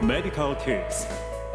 Medical Tips。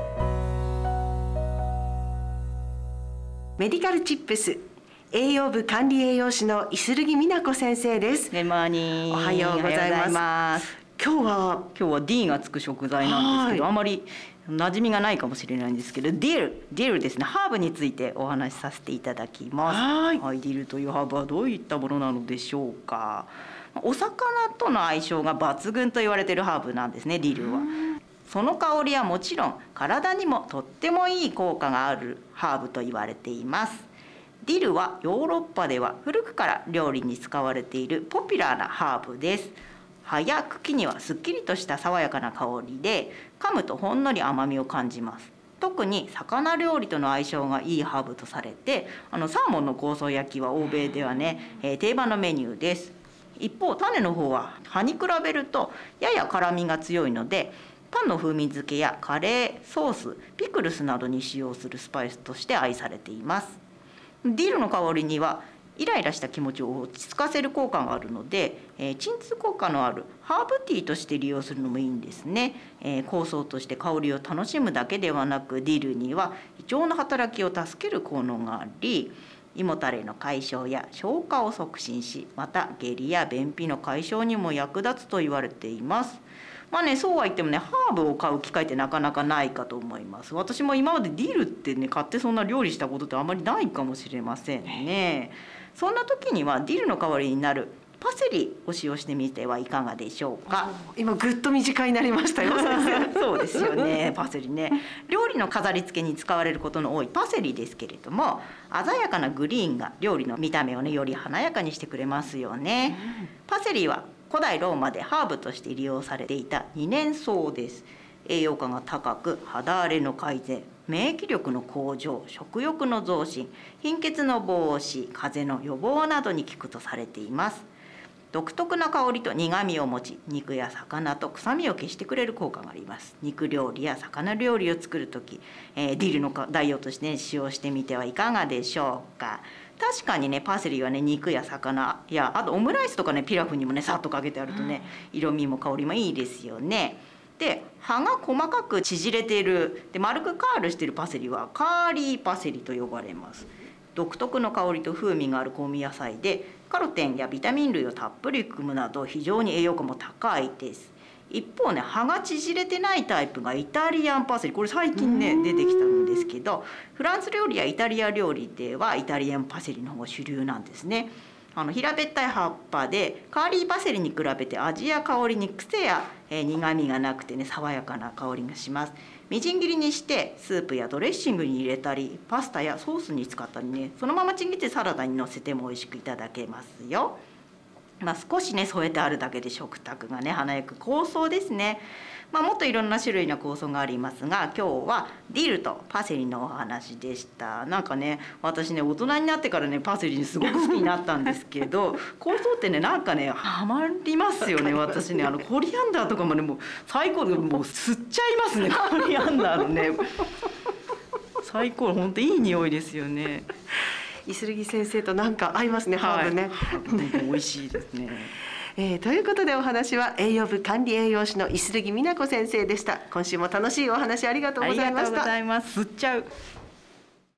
メディカルチップス、栄養部管理栄養士の五十木美奈子先生です。 グッモーニング。 おはようございます。今日は D がつく食材なんですけど、あまり馴染みがないかもしれないんですけど、ディルですね、ハーブについてお話しさせていただきます。はい、ディルというハーブはどういったものなのでしょうか。お魚との相性が抜群と言われているハーブなんですね、ディルは。その香りはもちろん体にもとってもいい効果があるハーブと言われています。ディルはヨーロッパでは古くから料理に使われているポピュラーなハーブです。葉や茎にはすっきりとした爽やかな香りで、噛むとほんのり甘みを感じます。特に魚料理との相性がいいハーブとされて、サーモンの香草焼きは欧米ではね、定番のメニューです。一方種の方は葉に比べるとやや辛みが強いので、パンの風味付けやカレー、ソース、ピクルスなどに使用するスパイスとして愛されています。ディルの香りにはイライラした気持ちを落ち着かせる効果があるので、鎮痛効果のあるハーブティーとして利用するのもいいんですね。香草として香りを楽しむだけではなく、ディルには胃腸の働きを助ける効能があり、胃もたれの解消や消化を促進し、また下痢や便秘の解消にも役立つと言われています。そうは言ってもね、ハーブを買う機会ってなかなかないかと思います。私も今までディルってね、買ってそんな料理したことってあまりないかもしれませんね。そんな時にはディルの代わりになるパセリを使用してみてはいかがでしょうか。 今ぐっと身近になりましたよ先生。 そうですよね、パセリね。料理の飾り付けに使われることの多いパセリですけれども、鮮やかなグリーンが料理の見た目をね、より華やかにしてくれますよね。パセリは古代ローマでハーブとして利用されていた二年草です。栄養価が高く、肌荒れの改善、免疫力の向上、食欲の増進、貧血の防止、風邪の予防などに効くとされています。独特な香りと苦みを持ち、肉や魚と臭みを消してくれる効果があります。肉料理や魚料理を作るとき、ディルの代用として、使用してみてはいかがでしょうか。確かにね、パセリはね、肉や魚や、あとオムライスとかね、ピラフにもね、さっとかけてあるとね、色味も香りもいいですよね。で、葉が細かく縮れている、で丸くカールしているパセリはカーリーパセリと呼ばれます。独特の香りと風味がある香味野菜で、カロテンやビタミン類をたっぷり含むなど非常に栄養価も高いです。一方ね、葉が縮れてないタイプがイタリアンパセリ、これ最近ね出てきたんですけど、フランス料理やイタリア料理ではイタリアンパセリの方が主流なんですね。平べったい葉っぱで、カーリーパセリに比べて味や香りに癖や苦みがなくてね、爽やかな香りがします。みじん切りにしてスープやドレッシングに入れたり、パスタやソースに使ったりね、そのままちぎってサラダにのせても美味しくいただけますよ。少しね添えてあるだけで食卓がね華やく香草ですね。もっといろんな種類の香草がありますが、今日はディルとパセリのお話でした。なんかね、私ね大人になってからねパセリにすごく好きになったんですけど香草ってねなんかねハマりますよね。私ねコリアンダーとかもねもう最高で、もう吸っちゃいますねコリアンダーのね最高、本当いい匂いですよね。 五十木先生となんか合いますね、ハーブね。 美味しいですね。 ということでお話は栄養部管理栄養士の五十木美奈子先生でした。今週も楽しいお話ありがとうございました。 ありがとうございます。吸っちゃう。